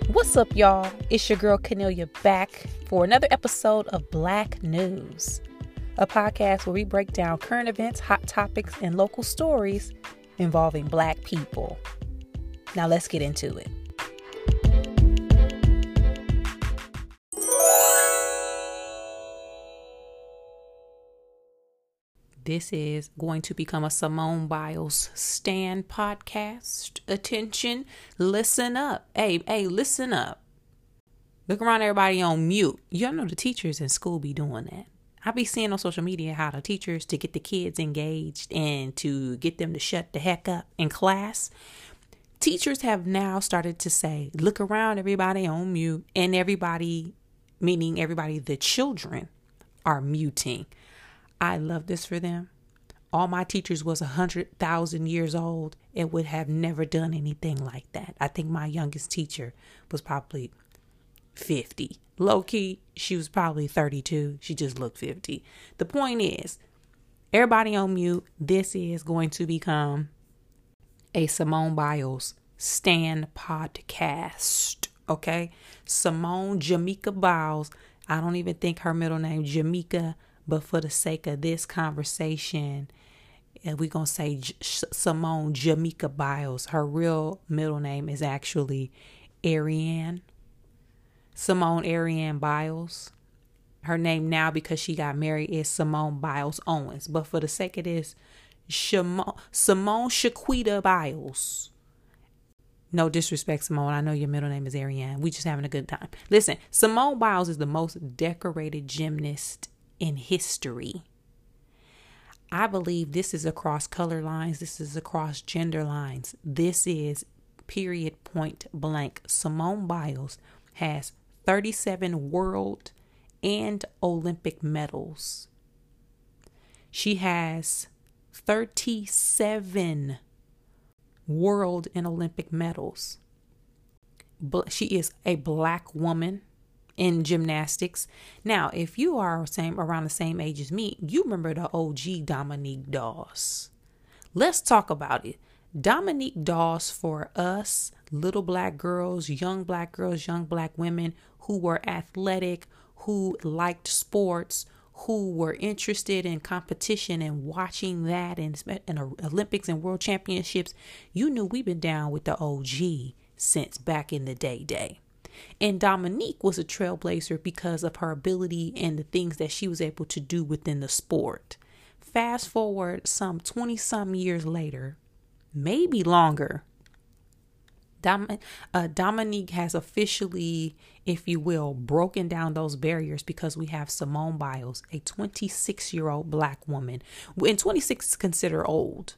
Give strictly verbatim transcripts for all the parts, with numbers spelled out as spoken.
What's up, y'all? It's your girl Cornelia back for another episode of Black News, a podcast where we break down current events, hot topics, and local stories involving Black people. Now let's get into it. This is going to become a Simone Biles Stan podcast. Attention, listen up. Hey, hey, listen up. Look around, everybody on mute. Y'all know the teachers in school be doing that. I be seeing on social media how the teachers, to get the kids engaged and to get them to shut the heck up in class, teachers have now started to say, look around, everybody on mute. And everybody, meaning everybody, the children, are muting. I love this for them. All my teachers was a hundred thousand years old and would have never done anything like that. I think my youngest teacher was probably fifty. Low key, she was probably thirty-two. She just looked fifty. The point is, everybody on mute. This is going to become a Simone Biles Stan podcast. Okay? Simone Jamaica Biles. I don't even think her middle name Jamaica. But for the sake of this conversation, and we're going to say J- Simone Jamaica Biles. Her real middle name is actually Ariane. Simone Ariane Biles. Her name now, because she got married, is Simone Biles Owens. But for the sake of this, Shimo- Simone Shaquita Biles. No disrespect, Simone. I know your middle name is Ariane. We just having a good time. Listen, Simone Biles is the most decorated gymnast in history. I believe this is across color lines. This is across gender lines. This is period, point blank. Simone Biles has thirty-seven world and Olympic medals. She has thirty-seven world and Olympic medals. She is a Black woman in gymnastics. Now, if you are same around the same age as me, you remember the O G Dominique Dawes. Let's talk about it. Dominique Dawes, for us little Black girls, young Black girls, young Black women who were athletic, who liked sports, who were interested in competition and watching that and, and Olympics and world championships, you knew we've been down with the O G since back in the day day. And Dominique was a trailblazer because of her ability and the things that she was able to do within the sport. Fast forward some twenty some years later, maybe longer, Dom, uh, Dominique has officially, if you will, broken down those barriers because we have Simone Biles, a twenty-six year old Black woman. And twenty-six is considered old.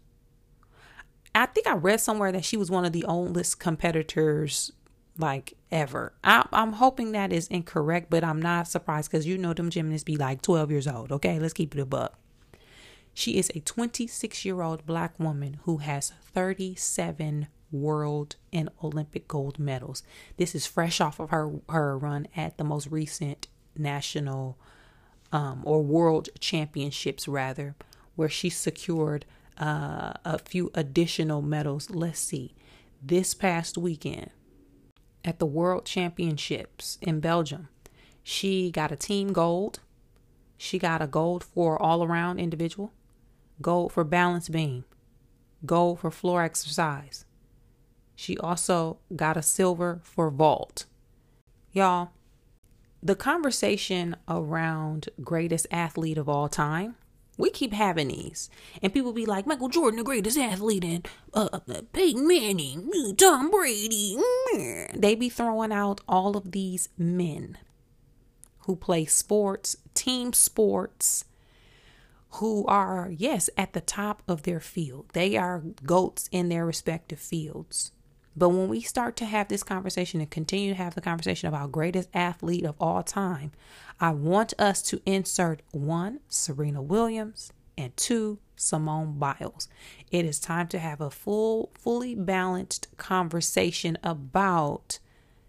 I think I read somewhere that she was one of the oldest competitors like ever. I, I'm hoping that is incorrect, but I'm not surprised because you know them gymnasts be like twelve years old. Okay, let's keep it a buck. She is a twenty-six year old Black woman who has thirty-seven world and Olympic gold medals. This is fresh off of her, her run at the most recent national um, or world championships rather, where she secured uh, a few additional medals. Let's see, this past weekend, at the World Championships in Belgium, she got a team gold. She got a gold for all-around individual, gold for balance beam, gold for floor exercise. She also got a silver for vault. Y'all, the conversation around greatest athlete of all time, we keep having these. And people be like, Michael Jordan, the greatest athlete, and uh, Peyton Manning, Tom Brady. They be throwing out all of these men who play sports, team sports, who are, yes, at the top of their field. They are GOATs in their respective fields. But when we start to have this conversation and continue to have the conversation about greatest athlete of all time, I want us to insert one, Serena Williams, and two, Simone Biles. It is time to have a full, fully balanced conversation about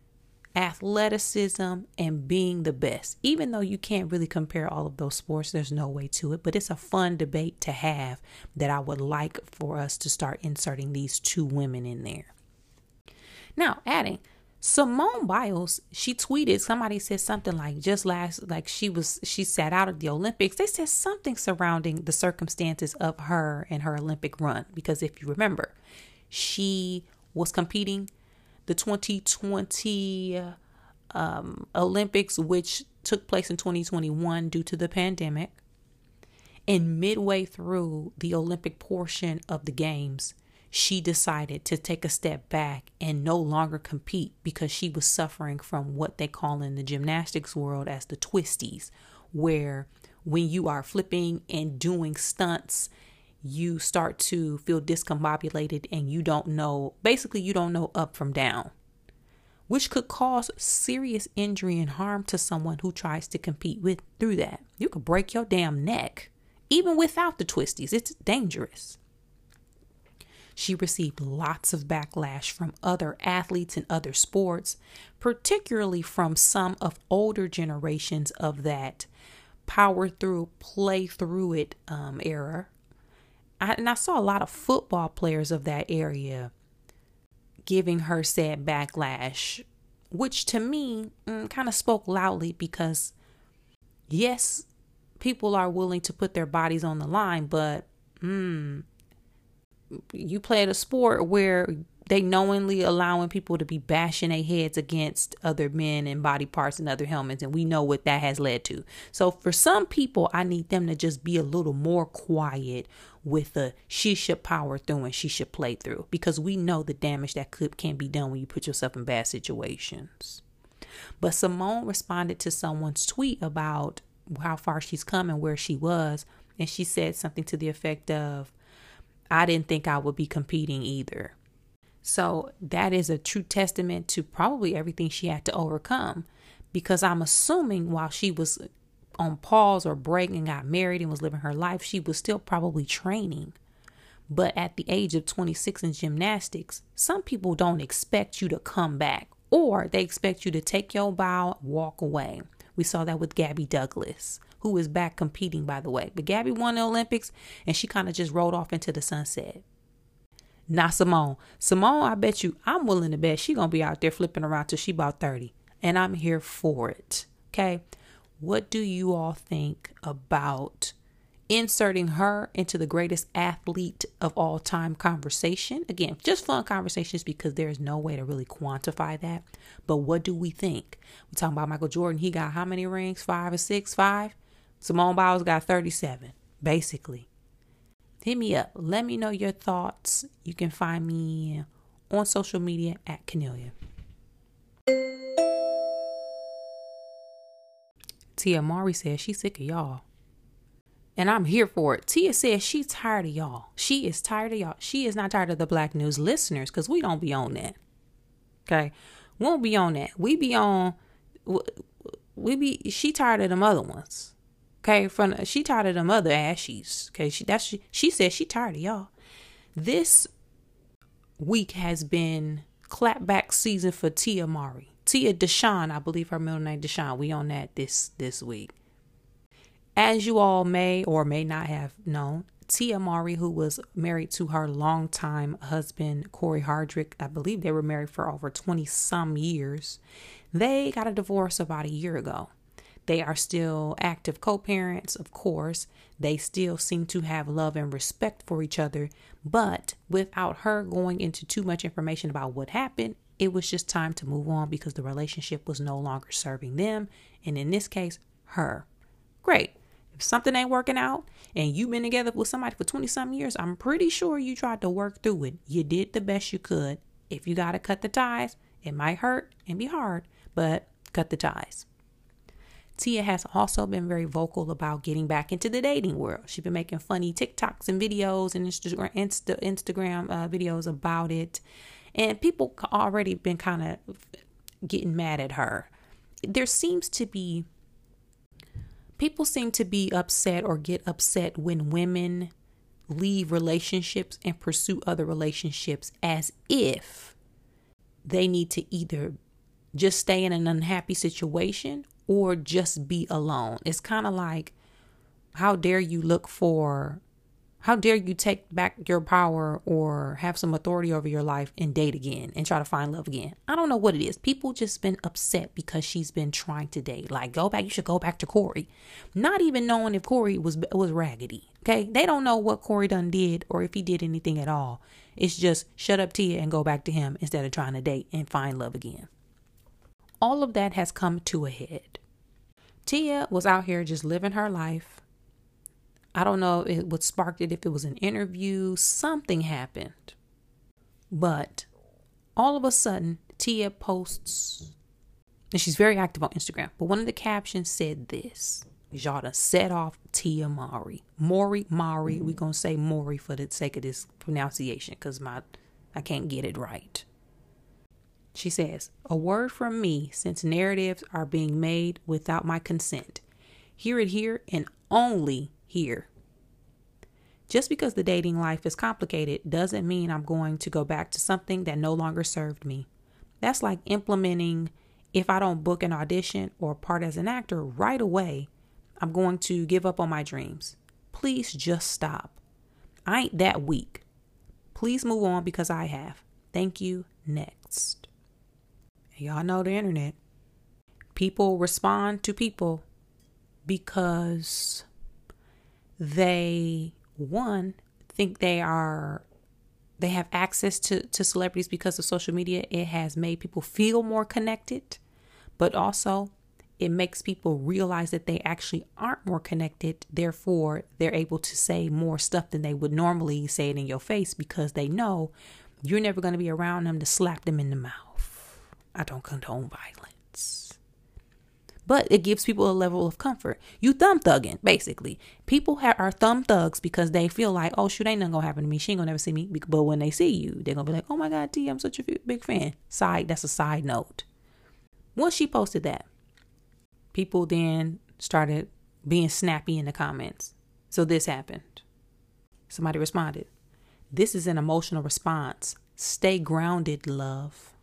athleticism and being the best. Even though you can't really compare all of those sports, there's no way to it, but it's a fun debate to have that I would like for us to start inserting these two women in there. Now, adding, Simone Biles, she tweeted, somebody said something like just last, like she was, she sat out of the Olympics. They said something surrounding the circumstances of her and her Olympic run. Because if you remember, she was competing the twenty twenty um, Olympics, which took place in twenty twenty-one due to the pandemic. And midway through the Olympic portion of the games, she decided to take a step back and no longer compete because she was suffering from what they call in the gymnastics world as the twisties, where when you are flipping and doing stunts, you start to feel discombobulated and you don't know, basically you don't know up from down, which could cause serious injury and harm to someone who tries to compete with through that. You could break your damn neck, even without the twisties. It's dangerous. She received lots of backlash from other athletes in other sports, particularly from some of older generations of that power through, play through it um, era. I, and I saw a lot of football players of that area giving her said backlash, which to me mm, kind of spoke loudly because, yes, people are willing to put their bodies on the line, but mm, you play at a sport where they knowingly allowing people to be bashing their heads against other men and body parts and other helmets. And we know what that has led to. So for some people, I need them to just be a little more quiet with the she should power through and she should play through, because we know the damage that could can be done when you put yourself in bad situations. But Simone responded to someone's tweet about how far she's come and where she was. And she said something to the effect of, I didn't think I would be competing either. So that is a true testament to probably everything she had to overcome, because I'm assuming while she was on pause or break and got married and was living her life, she was still probably training. But at the age of twenty-six in gymnastics, some people don't expect you to come back, or they expect you to take your bow, walk away. We saw that with Gabby Douglas, who is back competing, by the way. But Gabby won the Olympics and she kind of just rode off into the sunset. Not Simone. Simone, I bet you, I'm willing to bet she going to be out there flipping around till she about thirty. And I'm here for it. Okay. What do you all think about inserting her into the greatest athlete of all time conversation? Again, just fun conversations, because there's no way to really quantify that. But what do we think? We're talking about Michael Jordan. He got how many rings? Five or six? Five? Simone Biles got thirty-seven, basically. Hit me up. Let me know your thoughts. You can find me on social media at Cornelia. Tia Mowry says she's sick of y'all. And I'm here for it. Tia says she's tired of y'all. She is tired of y'all. She is not tired of the Black News listeners, because we don't be on that. Okay? We won't be on that. We be on, we be, she tired of them other ones. Okay? From, she tired of them other ashies. Okay? She, that's, she, she says she tired of y'all. This week has been clapback season for Tia Mowry. Tia Deshawn, I believe her middle name Deshawn. We on that this this week. As you all may or may not have known, Tia Mowry, who was married to her longtime husband, Corey Hardrick, I believe they were married for over twenty some years. They got a divorce about a year ago. They are still active co-parents, of course. They still seem to have love and respect for each other. But without her going into too much information about what happened, it was just time to move on because the relationship was no longer serving them. And in this case, her. Great. If something ain't working out and you've been together with somebody for twenty some years, I'm pretty sure you tried to work through it. You did the best you could. If you got to cut the ties, it might hurt and be hard, but cut the ties. Tia has also been very vocal about getting back into the dating world. She's been making funny TikToks and videos and Insta- Insta- Instagram uh, videos about it. And people already been kind of getting mad at her. There seems to be, people seem to be upset or get upset when women leave relationships and pursue other relationships as if they need to either just stay in an unhappy situation or just be alone. It's kind of like, how dare you look for How dare you take back your power or have some authority over your life and date again and try to find love again? I don't know what it is. People just been upset because she's been trying to date. Like, go back. You should go back to Corey. Not even knowing if Corey was was raggedy. Okay. They don't know what Corey done did or if he did anything at all. It's just shut up, Tia, and go back to him instead of trying to date and find love again. All of that has come to a head. Tia was out here just living her life. I don't know if it what sparked it, if it was an interview, something happened. But all of a sudden, Tia posts, and she's very active on Instagram, but one of the captions said this. Y'all done set off Tia Mowry. Maury, Mowry. We're going to say Maury for the sake of this pronunciation because my I can't get it right. She says, a word from me since narratives are being made without my consent. Hear it here and only here. Just because the dating life is complicated doesn't mean I'm going to go back to something that no longer served me. That's like implementing if I don't book an audition or part as an actor right away, I'm going to give up on my dreams. Please just stop. I ain't that weak. Please move on because I have. Thank you. Next. Y'all know the internet. People respond to people because they, one, think they are, they have access to, to celebrities because of social media. It has made people feel more connected, but also it makes people realize that they actually aren't more connected. Therefore, they're able to say more stuff than they would normally say it in your face because they know you're never going to be around them to slap them in the mouth. I don't condone violence. But it gives people a level of comfort. You thumb thugging, basically. People ha- are thumb thugs because they feel like, oh, shoot, ain't nothing going to happen to me. She ain't going to never see me. But when they see you, they're going to be like, oh, my God, T, I'm such a big fan. Side, that's a side note. Once she posted that, people then started being snappy in the comments. So this happened. Somebody responded, this is an emotional response. Stay grounded, love.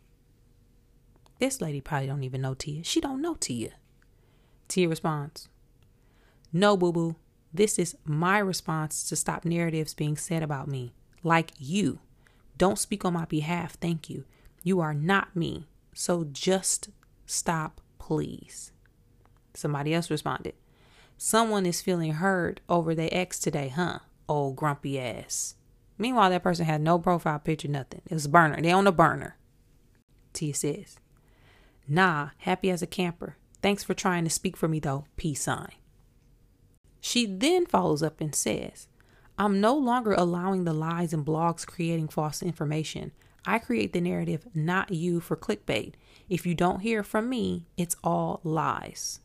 This lady probably don't even know Tia. She don't know Tia. Tia responds, no, boo-boo. This is my response to stop narratives being said about me. Like you. Don't speak on my behalf. Thank you. You are not me. So just stop, please. Somebody else responded, someone is feeling hurt over their ex today, huh? Old grumpy ass. Meanwhile, that person had no profile picture, nothing. It was a burner. They on a burner. Tia says, nah, happy as a camper. Thanks for trying to speak for me, though. Peace sign. She then follows up and says, I'm no longer allowing the lies and blogs creating false information. I create the narrative, not you, for clickbait. If you don't hear from me, it's all lies.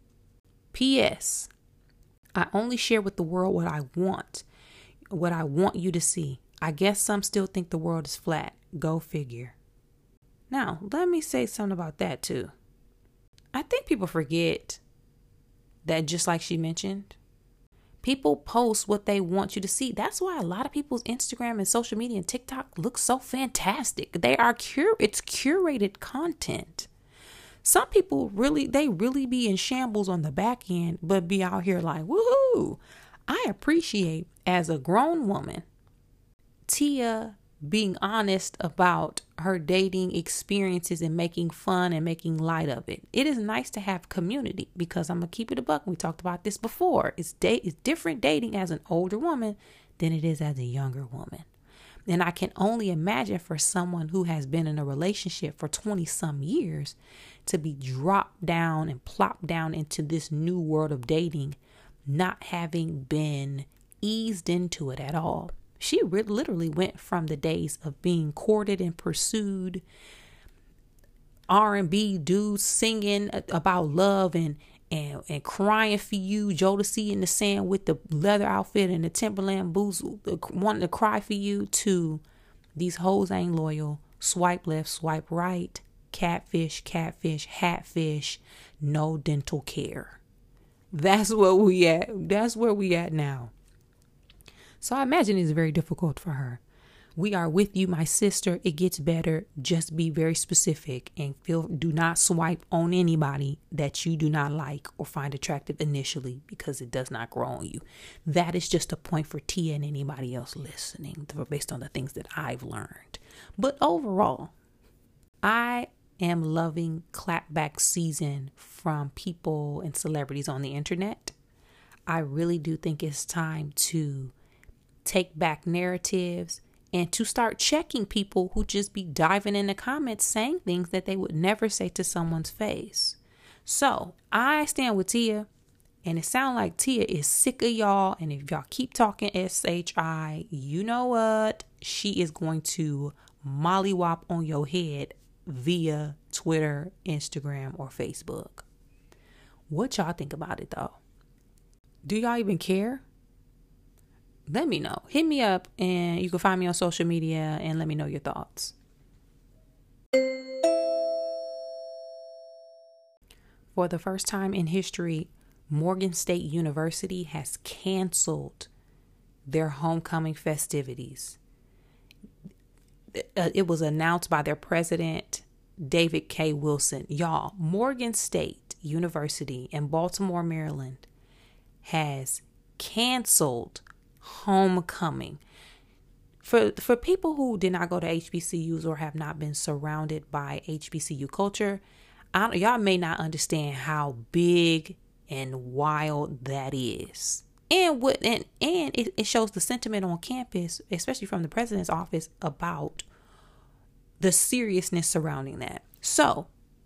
P S. I only share with the world what I want, what I want you to see. I guess some still think the world is flat. Go figure. Now, let me say something about that too. I think people forget that, just like she mentioned, people post what they want you to see. That's why a lot of people's Instagram and social media and TikTok look so fantastic. They are cur- it's curated content. Some people really, they really be in shambles on the back end, but be out here like, woohoo. I appreciate, as a grown woman, Tia being honest about her dating experiences and making fun and making light of it. It is nice to have community because I'm going to keep it a buck. We talked about this before. It's, date, it's different dating as an older woman than it is as a younger woman. And I can only imagine for someone who has been in a relationship for twenty some years to be dropped down and plopped down into this new world of dating, not having been eased into it at all. She re- literally went from the days of being courted and pursued, R and B dudes singing about love and, and, and crying for you, Jodeci in the sand with the leather outfit and the Timberland boots, wanting to cry for you, to these hoes ain't loyal, swipe left, swipe right, catfish, catfish, hatfish, no dental care. That's where we at. That's where we at now. So I imagine it's very difficult for her. We are with you, my sister. It gets better. Just be very specific and feel do not swipe on anybody that you do not like or find attractive initially, because it does not grow on you. That is just a point for Tia and anybody else listening based on the things that I've learned. But overall, I am loving clapback season from people and celebrities on the internet. I really do think it's time to take back narratives and to start checking people who just be diving in the comments saying things that they would never say to someone's face. So I stand with Tia, and it sounds like Tia is sick of y'all. And if y'all keep talking S H I, you know what? She is going to mollywop on your head via Twitter, Instagram, or Facebook. What y'all think about it though? Do y'all even care? Let me know. Hit me up, and you can find me on social media and let me know your thoughts. For the first time in history, Morgan State University has canceled their homecoming festivities. It was announced by their president, David K. Wilson. Y'all, Morgan State University in Baltimore, Maryland, has canceled homecoming. For for people who did not go to H B C Us or have not been surrounded by H B C U culture, I don't, y'all may not understand how big and wild that is. And what and, and it, it shows the sentiment on campus, especially from the president's office, about the seriousness surrounding that. So,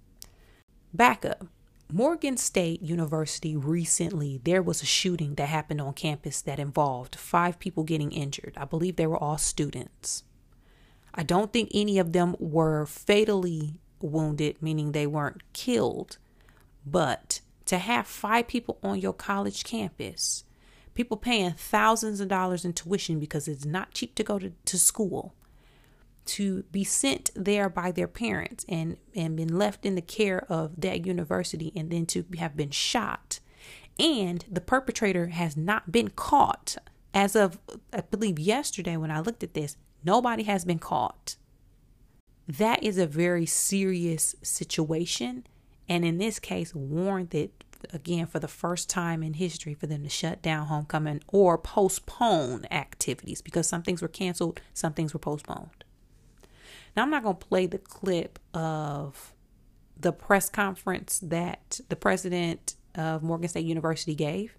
back up. Morgan State University recently, there was a shooting that happened on campus that involved five people getting injured. I believe they were all students. I don't think any of them were fatally wounded, meaning they weren't killed. But to have five people on your college campus, people paying thousands of dollars in tuition because it's not cheap to go to, to school, to be sent there by their parents and, and been left in the care of that university, and then to have been shot. And the perpetrator has not been caught. As of, I believe yesterday when I looked at this, nobody has been caught. That is a very serious situation. And in this case, warranted, again, for the first time in history, for them to shut down homecoming or postpone activities, because some things were canceled, some things were postponed. Now, I'm not going to play the clip of the press conference that the president of Morgan State University gave,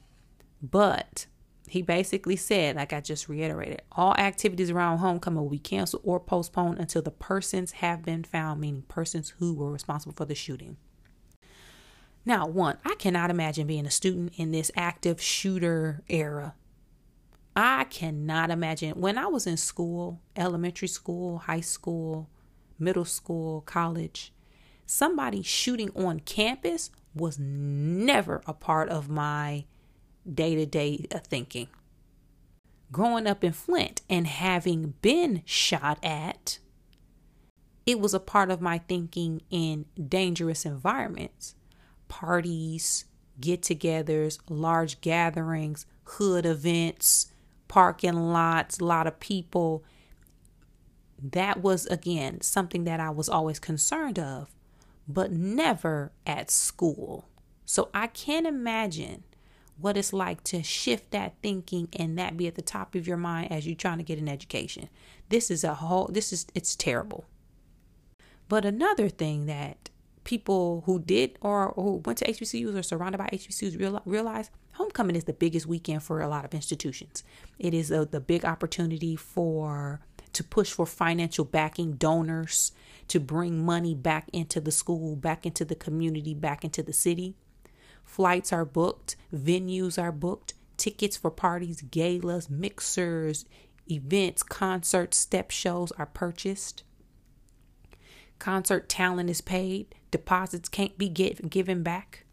but he basically said, like I just reiterated, all activities around homecoming will be canceled or postponed until the persons have been found, meaning persons who were responsible for the shooting. Now, one, I cannot imagine being a student in this active shooter era. I cannot imagine. When I was in school, elementary school, high school, middle school, college, somebody shooting on campus was never a part of my day-to-day thinking. Growing up in Flint and having been shot at, it was a part of my thinking in dangerous environments, parties, get-togethers, large gatherings, hood events, parking lots, a lot of people. That was, again, something that I was always concerned of, but never at school. So I can't imagine what it's like to shift that thinking and that be at the top of your mind as you're trying to get an education. This is a whole, this is, it's terrible. But another thing that people who did or who went to H B C Us or surrounded by H B C Us real, realize homecoming is the biggest weekend for a lot of institutions. It is a, the big opportunity for to push for financial backing, donors, to bring money back into the school, back into the community, back into the city. Flights are booked, venues are booked, tickets for parties, galas, mixers, events, concerts, step shows are purchased. Concert talent is paid. Deposits can't be get, given back.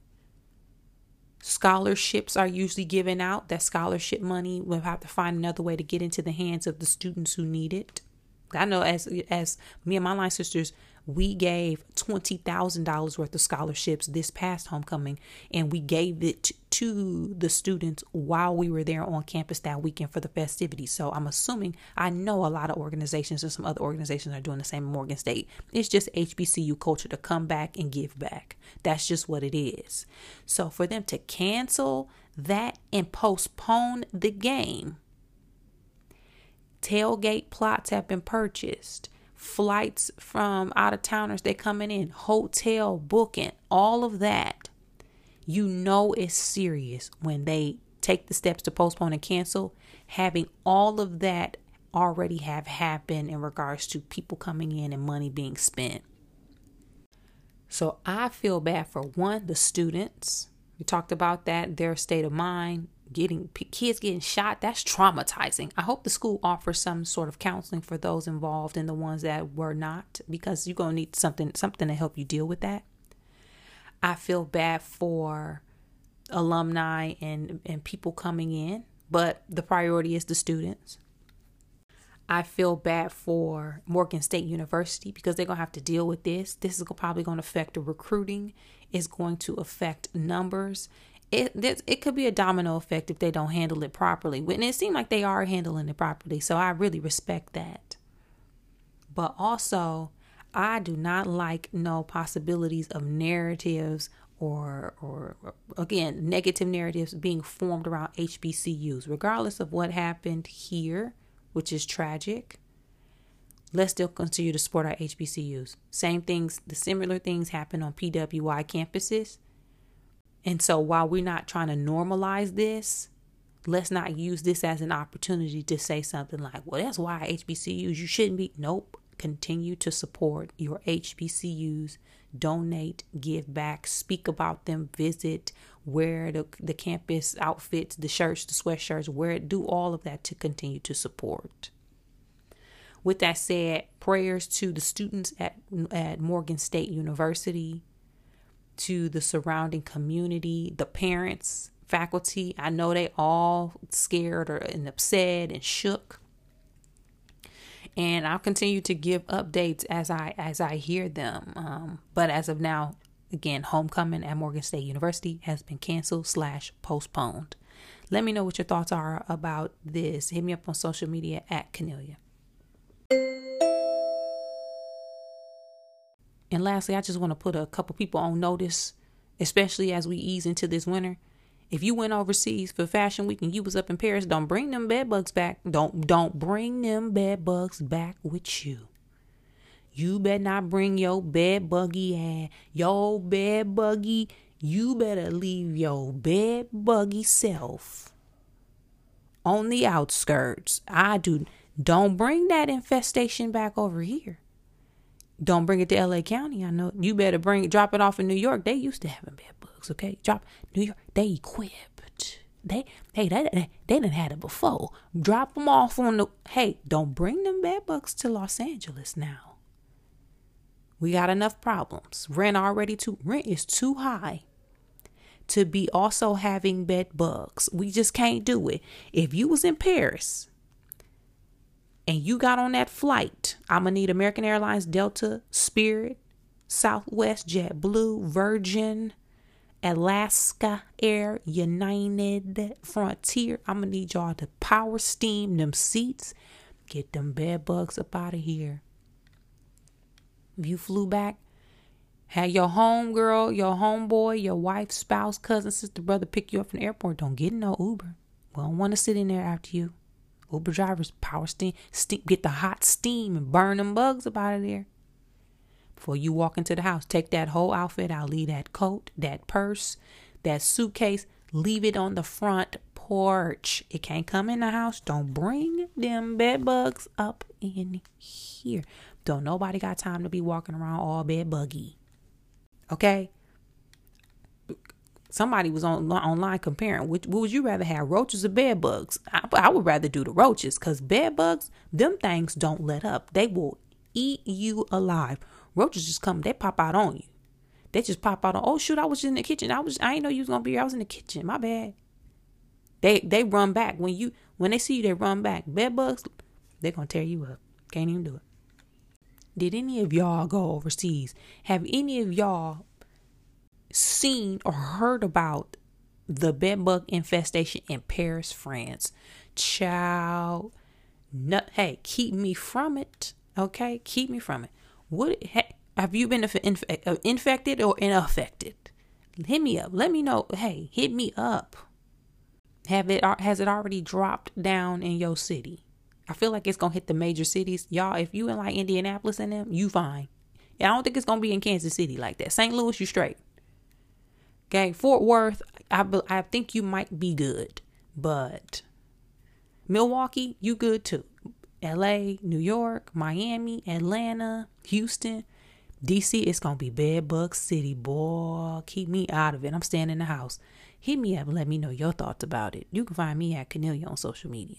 Scholarships are usually given out. That scholarship money will have to find another way to get into the hands of the students who need it. I know as as me and my line sisters, We gave twenty thousand dollars worth of scholarships this past homecoming, and we gave it to the students while we were there on campus that weekend for the festivities. So I'm assuming, I know a lot of organizations and some other organizations are doing the same in Morgan State. It's just H B C U culture to come back and give back. That's just what it is. So for them to cancel that and postpone the game, tailgate plots have been purchased. Flights from out of towners, they're coming in, hotel booking, all of that. You know it's serious when they take the steps to postpone and cancel, having all of that already have happened in regards to people coming in and money being spent. So I feel bad for one, the students. We talked about that, their state of mind. Getting kids getting shot, that's traumatizing. I hope the school offers some sort of counseling for those involved and the ones that were not, because you're going to need something something to help you deal with that. I feel bad for alumni and, and people coming in, but the priority is the students. I feel bad for Morgan State University because they're going to have to deal with this. This is probably going to affect the recruiting. It's going to affect numbers. It it could be a domino effect if they don't handle it properly. And it seems like they are handling it properly. So I really respect that. But also, I do not like no possibilities of narratives or, or again, negative narratives being formed around H B C Us. Regardless of what happened here, which is tragic, let's still continue to support our H B C Us. Same things, the similar things happen on P W I campuses. And so while we're not trying to normalize this, let's not use this as an opportunity to say something like, well, that's why H B C Us, you shouldn't be. Nope. Continue to support your H B C Us. Donate, give back, speak about them, visit, wear the, the campus outfits, the shirts, the sweatshirts, wear it, do all of that to continue to support. With that said, prayers to the students at, at Morgan State University, to the surrounding community, the parents, faculty. I know they all scared or and upset and shook. And I'll continue to give updates as I as I hear them. Um, but as of now, again, homecoming at Morgan State University has been canceled slash postponed. Let me know what your thoughts are about this. Hit me up on social media at Cornelia. And lastly, I just want to put a couple people on notice, especially as we ease into this winter. If you went overseas for Fashion Week and you was up in Paris, don't bring them bed bugs back. Don't don't bring them bed bugs back with you. You better not bring your bed buggy ass, your bed buggy. You better leave your bed buggy self on the outskirts. I do. Don't bring that infestation back over here. Don't bring it to L A County. I know you better bring it, drop it off in New York. They used to having bed bugs. Okay, drop New York. They equipped. They hey they they, they done had it before. Drop them off on the. Hey, don't bring them bed bugs to Los Angeles now. We got enough problems. Rent already too rent is too high to be also having bed bugs. We just can't do it. If you was in Paris and you got on that flight, I'm going to need American Airlines, Delta, Spirit, Southwest, JetBlue, Virgin, Alaska Air, United, Frontier. I'm going to need y'all to power steam them seats. Get them bed bugs up out of here. If you flew back, had your home girl, your homeboy, your wife, spouse, cousin, sister, brother pick you up from the airport. Don't get in no Uber. We don't want to sit in there after you. Uber drivers, power steam, steam, get the hot steam and burn them bugs up out of there. Before you walk into the house, take that whole outfit out. Leave that coat, that purse, that suitcase. Leave it on the front porch. It can't come in the house. Don't bring them bed bugs up in here. Don't nobody got time to be walking around all bed buggy. Okay? Somebody was on online comparing. Which, what would you rather have, roaches or bed bugs? I, I would rather do the roaches because bed bugs, them things don't let up. They will eat you alive. Roaches just come, they pop out on you. They just pop out on, oh shoot, I was in the kitchen. I was, I didn't know you was gonna be here. I was in the kitchen. My bad. They they run back. When you when they see you, they run back. Bed bugs, they're gonna tear you up. Can't even do it. Did any of y'all go overseas? Have any of y'all seen or heard about the bed bug infestation in Paris, France? Child, no, hey, keep me from it. Okay, keep me from it. What hey, have you been inf- infected or unaffected? Hit me up. Let me know. Hey, hit me up. Have it? Has it already dropped down in your city? I feel like it's gonna hit the major cities, y'all. If you in like Indianapolis and them, you fine. I don't think it's gonna be in Kansas City like that. Saint Louis, you straight. Okay, Fort Worth, I I think you might be good, but Milwaukee, you good too. L A, New York, Miami, Atlanta, Houston, D C, it's going to be bed bug city, boy. Keep me out of it. I'm staying in the house. Hit me up and let me know your thoughts about it. You can find me at Cornelia on social media.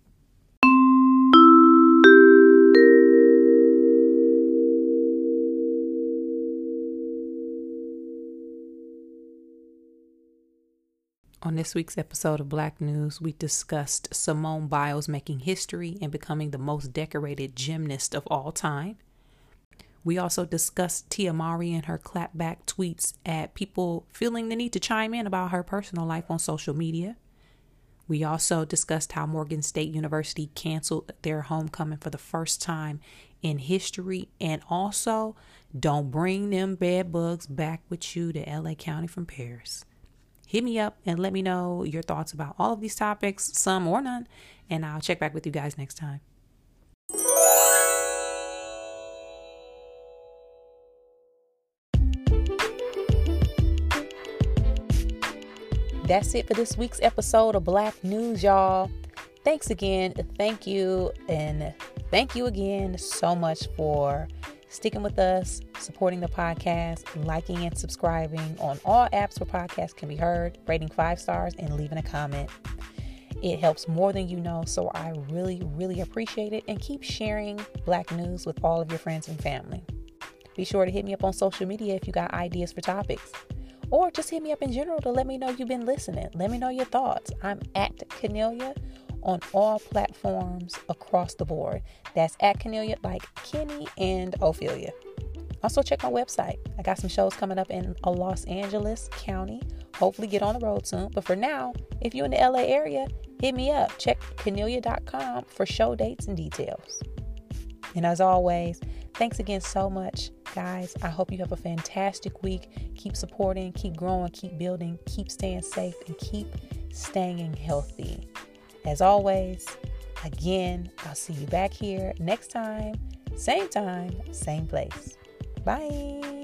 On this week's episode of Black News, we discussed Simone Biles making history and becoming the most decorated gymnast of all time. We also discussed Tia Mowry and her clapback tweets at people feeling the need to chime in about her personal life on social media. We also discussed how Morgan State University canceled their homecoming for the first time in history, and also don't bring them bed bugs back with you to L A County from Paris. Hit me up and let me know your thoughts about all of these topics, some or none, and I'll check back with you guys next time. That's it for this week's episode of Black News, y'all. Thanks again. Thank you. And thank you again so much for sticking with us, supporting the podcast, liking and subscribing on all apps where podcasts can be heard, rating five stars, and leaving a comment. It helps more than you know, so I really, really appreciate it. And keep sharing Black News with all of your friends and family. Be sure to hit me up on social media if you got ideas for topics. Or just hit me up in general to let me know you've been listening. Let me know your thoughts. I'm at Cornelia on all platforms across the board. That's at Cornelia, like Kenny and Ophelia. Also check my website. I got some shows coming up in Los Angeles County. Hopefully get on the road soon. But for now, if you're in the L A area, hit me up. Check Cornelia dot com for show dates and details. And as always, thanks again so much, guys. I hope you have a fantastic week. Keep supporting, keep growing, keep building, keep staying safe, and keep staying healthy. As always, again, I'll see you back here next time, same time, same place. Bye.